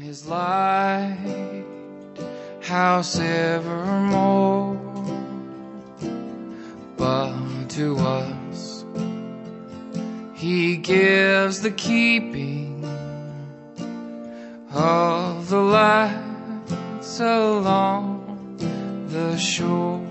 his lighthouse evermore. But to us he gives the keeping of the lights along the shore.